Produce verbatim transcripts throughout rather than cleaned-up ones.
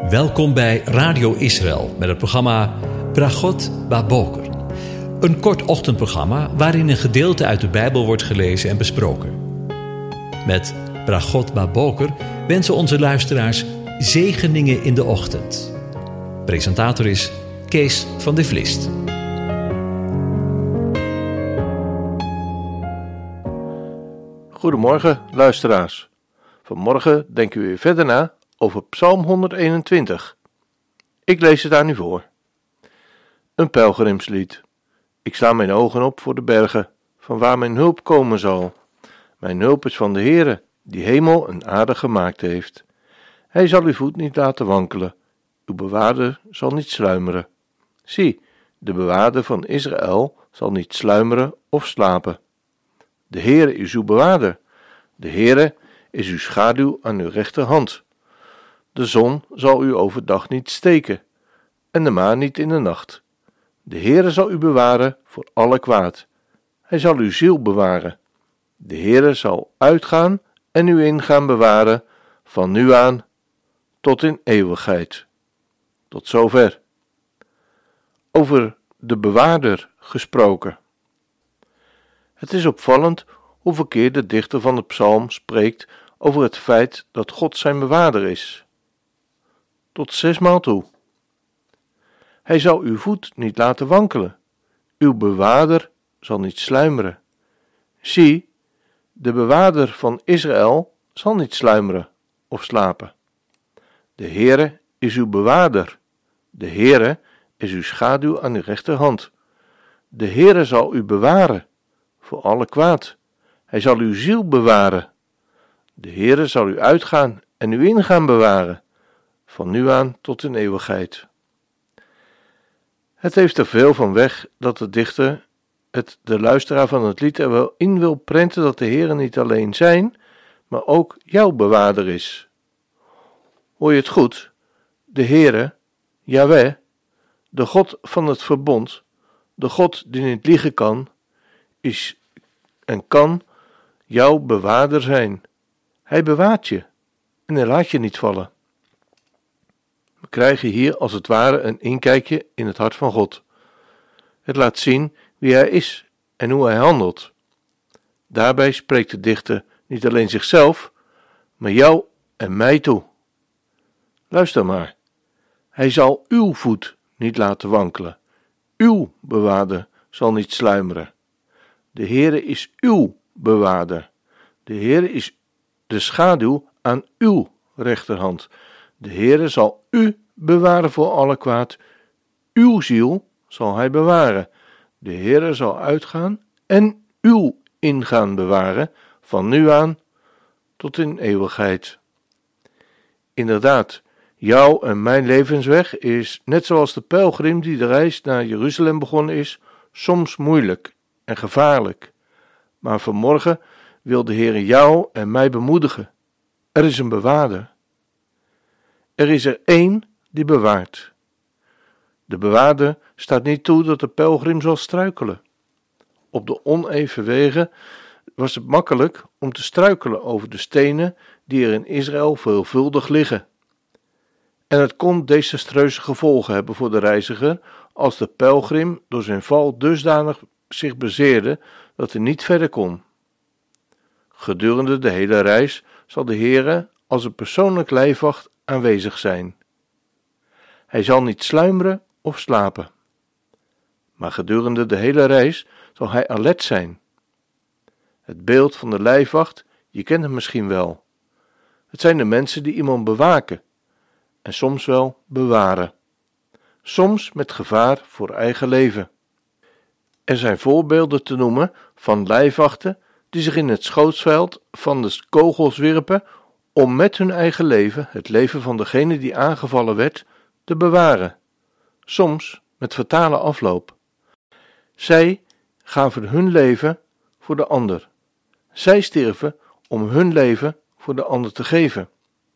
Welkom bij Radio Israël met het programma Bragot Baboker. Een kort ochtendprogramma waarin een gedeelte uit de Bijbel wordt gelezen en besproken. Met Bragot Baboker wensen onze luisteraars zegeningen in de ochtend. Presentator is Kees van de Vlist. Goedemorgen luisteraars. Vanmorgen denken we weer verder na over Psalm honderdeenentwintig. Ik lees het aan u voor. Een pelgrimslied. Ik sla mijn ogen op voor de bergen, van waar mijn hulp komen zal. Mijn hulp is van de Heere, die hemel en aarde gemaakt heeft. Hij zal uw voet niet laten wankelen, uw bewaarder zal niet sluimeren. Zie, de bewaarder van Israël zal niet sluimeren of slapen. De Heere is uw bewaarder, de Heere is uw schaduw aan uw rechterhand. De zon zal u overdag niet steken, en de maan niet in de nacht. De Heere zal u bewaren voor alle kwaad. Hij zal uw ziel bewaren. De Heere zal uitgaan en u ingaan bewaren, van nu aan tot in eeuwigheid. Tot zover. Over de bewaarder gesproken. Het is opvallend hoeveel keer de dichter van de psalm spreekt over het feit dat God zijn bewaarder is. Tot zesmaal toe. Hij zal uw voet niet laten wankelen. Uw bewaarder zal niet sluimeren. Zie, de bewaarder van Israël zal niet sluimeren of slapen. De Heere is uw bewaarder. De Heere is uw schaduw aan uw rechterhand. De Heere zal u bewaren voor alle kwaad. Hij zal uw ziel bewaren. De Heere zal u uitgaan en u ingaan bewaren, van nu aan tot in eeuwigheid. Het heeft er veel van weg dat de dichter het de luisteraar van het lied er wel in wil prenten dat de Heere niet alleen zijn, maar ook jouw bewaarder is. Hoor je het goed? De Heere, Jahweh, de God van het verbond, de God die niet liegen kan, is en kan jouw bewaarder zijn. Hij bewaart je en hij laat je niet vallen. We krijgen hier als het ware een inkijkje in het hart van God. Het laat zien wie hij is en hoe hij handelt. Daarbij spreekt de dichter niet alleen zichzelf, maar jou en mij toe. Luister maar. Hij zal uw voet niet laten wankelen. Uw bewaarder zal niet sluimeren. De Heere is uw bewaarder. De Heere is de schaduw aan uw rechterhand. De Heere zal u bewaren voor alle kwaad. Uw ziel zal hij bewaren. De Heere zal uitgaan en uw ingaan bewaren, van nu aan tot in eeuwigheid. Inderdaad, jouw en mijn levensweg is, net zoals de pelgrim die de reis naar Jeruzalem begonnen is, soms moeilijk en gevaarlijk. Maar vanmorgen wil de Heere jou en mij bemoedigen. Er is een bewaarder. Er is er één die bewaart. De bewaarder staat niet toe dat de pelgrim zal struikelen. Op de oneven wegen was het makkelijk om te struikelen over de stenen die er in Israël veelvuldig liggen. En het kon desastreuze gevolgen hebben voor de reiziger als de pelgrim door zijn val dusdanig zich bezeerde dat hij niet verder kon. Gedurende de hele reis zal de Heere als een persoonlijk lijfwacht aanwezig zijn. Hij zal niet sluimeren of slapen, maar gedurende de hele reis zal hij alert zijn. Het beeld van de lijfwacht, je kent hem misschien wel. Het zijn de mensen die iemand bewaken en soms wel bewaren, soms met gevaar voor eigen leven. Er zijn voorbeelden te noemen van lijfwachten die zich in het schootsveld van de kogels wierpen om met hun eigen leven, het leven van degene die aangevallen werd, te bewaren, soms met fatale afloop. Zij gaven hun leven voor de ander. Zij stierven om hun leven voor de ander te geven.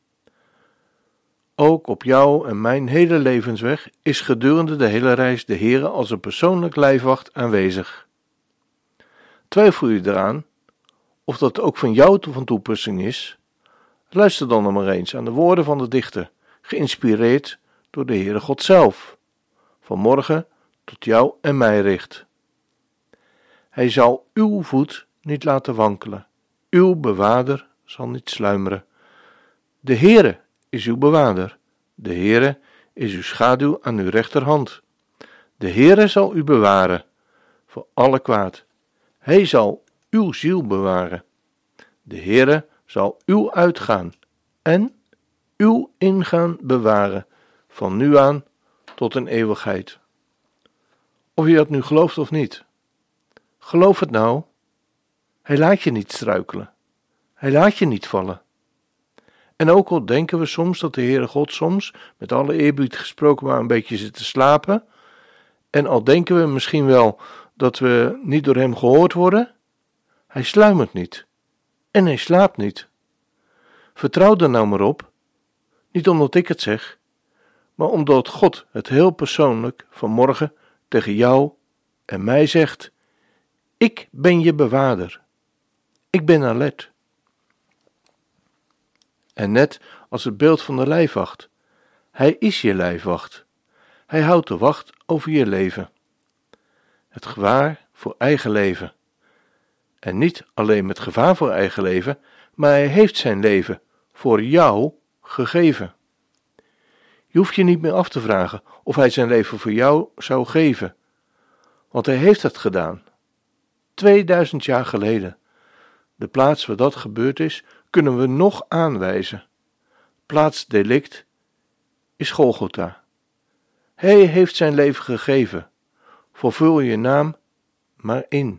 Ook op jouw en mijn hele levensweg is gedurende de hele reis de Heere als een persoonlijk lijfwacht aanwezig. Twijfel je eraan of dat ook van jou van toepassing is? Luister dan nog maar eens aan de woorden van de dichter, geïnspireerd door de Heere God zelf, vanmorgen tot jou en mij richt. Hij zal uw voet niet laten wankelen, uw bewaarder zal niet sluimeren. De Heere is uw bewaarder, de Heere is uw schaduw aan uw rechterhand. De Heere zal u bewaren voor alle kwaad. Hij zal uw ziel bewaren. De Heere zal uw uitgaan en uw ingaan bewaren, van nu aan tot een eeuwigheid. Of je dat nu gelooft of niet. Geloof het nou. Hij laat je niet struikelen. Hij laat je niet vallen. En ook al denken we soms dat de Heere God soms, met alle eerbied gesproken, maar een beetje zit te slapen, en al denken we misschien wel dat we niet door hem gehoord worden, hij sluimert niet. En hij slaapt niet. Vertrouw er nou maar op, niet omdat ik het zeg, maar omdat God het heel persoonlijk vanmorgen tegen jou en mij zegt: ik ben je bewaarder. Ik ben alert. En net als het beeld van de lijfwacht, hij is je lijfwacht. Hij houdt de wacht over je leven. Het gevaar voor eigen leven. En niet alleen met gevaar voor eigen leven, maar hij heeft zijn leven voor jou gegeven. Je hoeft je niet meer af te vragen of hij zijn leven voor jou zou geven, want hij heeft het gedaan. tweeduizend jaar geleden. De plaats waar dat gebeurd is, kunnen we nog aanwijzen. Plaatsdelict is Golgotha. Hij heeft zijn leven gegeven. Vervul je naam maar in.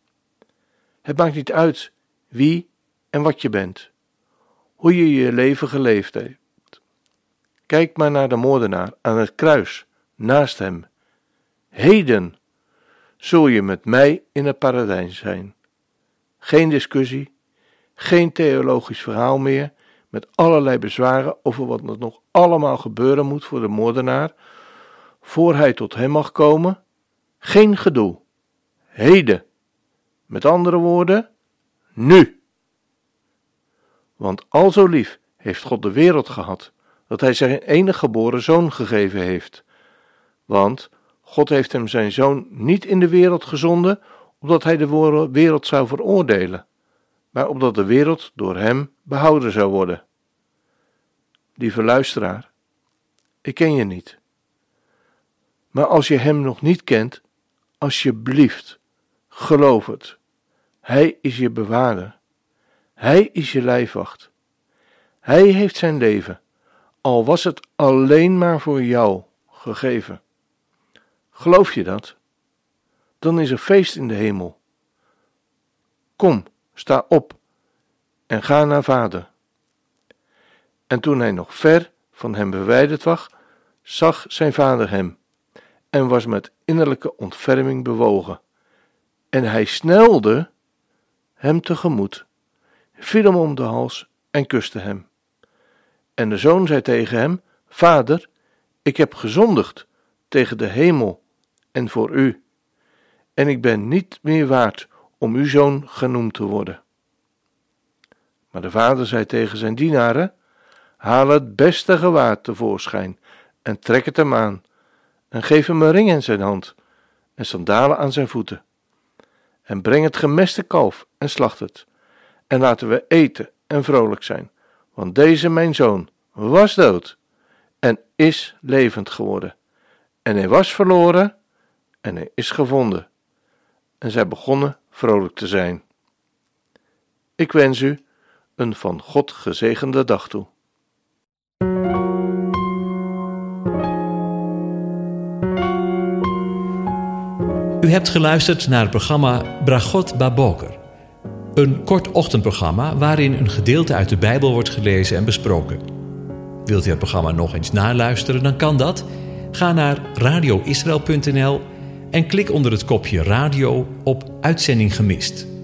Het maakt niet uit wie en wat je bent, hoe je je leven geleefd hebt. Kijk maar naar de moordenaar aan het kruis, naast hem. Heden zul je met mij in het paradijs zijn. Geen discussie, geen theologisch verhaal meer, met allerlei bezwaren over wat er nog allemaal gebeuren moet voor de moordenaar, voor hij tot hem mag komen. Geen gedoe. Heden. Met andere woorden, nu. Want al zo lief heeft God de wereld gehad, dat hij zijn enige geboren zoon gegeven heeft. Want God heeft hem zijn zoon niet in de wereld gezonden, opdat hij de wereld zou veroordelen, maar opdat de wereld door hem behouden zou worden. Lieve luisteraar, ik ken je niet. Maar als je hem nog niet kent, alsjeblieft, geloof het. Hij is je bewaarder. Hij is je lijfwacht. Hij heeft zijn leven, al was het alleen maar voor jou, gegeven. Geloof je dat? Dan is er feest in de hemel. Kom, sta op en ga naar Vader. En toen hij nog ver van hem verwijderd was, zag zijn vader hem en was met innerlijke ontferming bewogen. En hij snelde hem tegemoet, viel hem om de hals en kuste hem. En de zoon zei tegen hem: Vader, ik heb gezondigd tegen de hemel en voor u, en ik ben niet meer waard om uw zoon genoemd te worden. Maar de vader zei tegen zijn dienaren: Haal het beste gewaad tevoorschijn en trek het hem aan, en geef hem een ring in zijn hand en sandalen aan zijn voeten. En breng het gemeste kalf en slacht het, en laten we eten en vrolijk zijn, want deze mijn zoon was dood en is levend geworden, en hij was verloren en hij is gevonden. En zij begonnen vrolijk te zijn. Ik wens u een van God gezegende dag toe. U hebt geluisterd naar het programma Bragot Baboker. Een kort ochtendprogramma waarin een gedeelte uit de Bijbel wordt gelezen en besproken. Wilt u het programma nog eens naluisteren, dan kan dat. Ga naar radio israël punt n l en klik onder het kopje radio op Uitzending gemist.